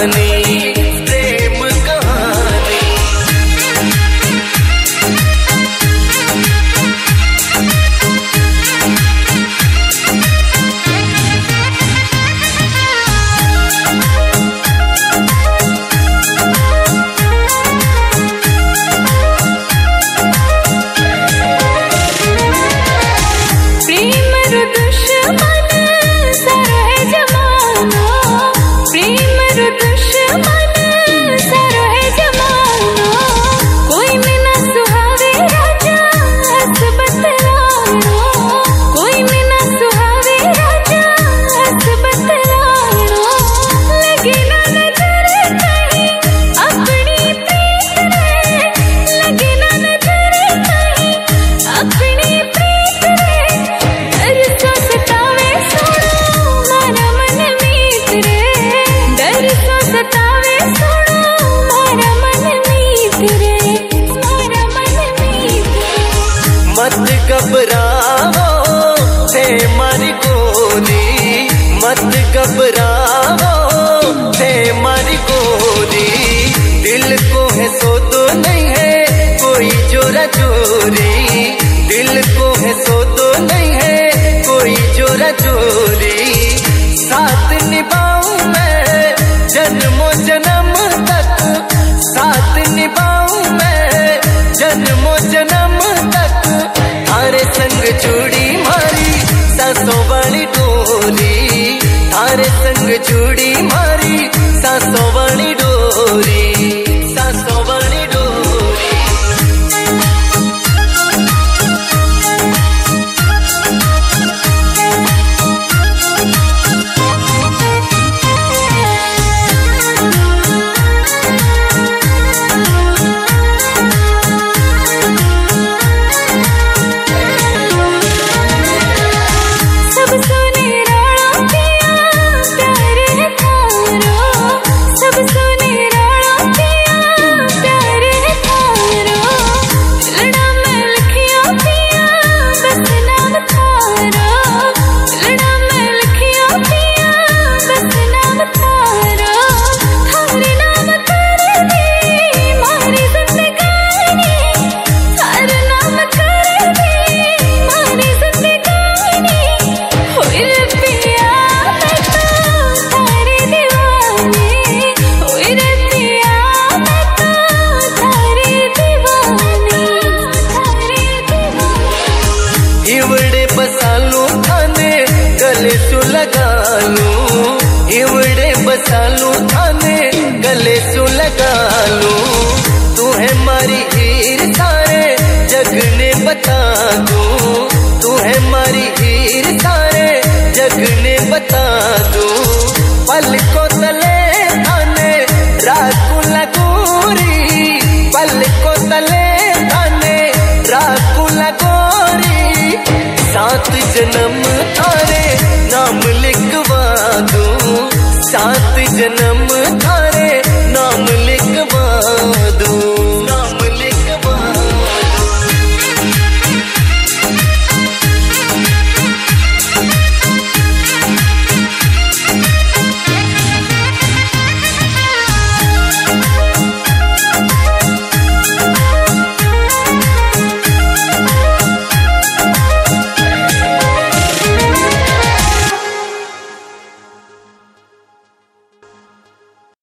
कहानी, प्रेम कहानी। मत घबराओ थे मारी गोरी, मत घबराओ थे मारी गोरी। दिल को है सो तो नहीं है कोई जोरा चोरी, दिल को है सो तो नहीं है कोई जोरा चोरी। साथ निभाऊं मैं जन्मों जन्म तक, साथ निभाऊं मैं जन्मों जन्म तक। थारे संग चूड़ी मारी सासों वाली डोरी, थारे संग चूड़ी मारी सासों वाली डोरी, सासों वाली डोरी। इवड़े बसालू थाने गले सु लगा लूं, इवड़े बसालू थाने गले सु लगा लूं। तू है मारी हीर सारे जग ने बता दूं, तू है मारी हीर सारे जग ने बता दूं। पल को तले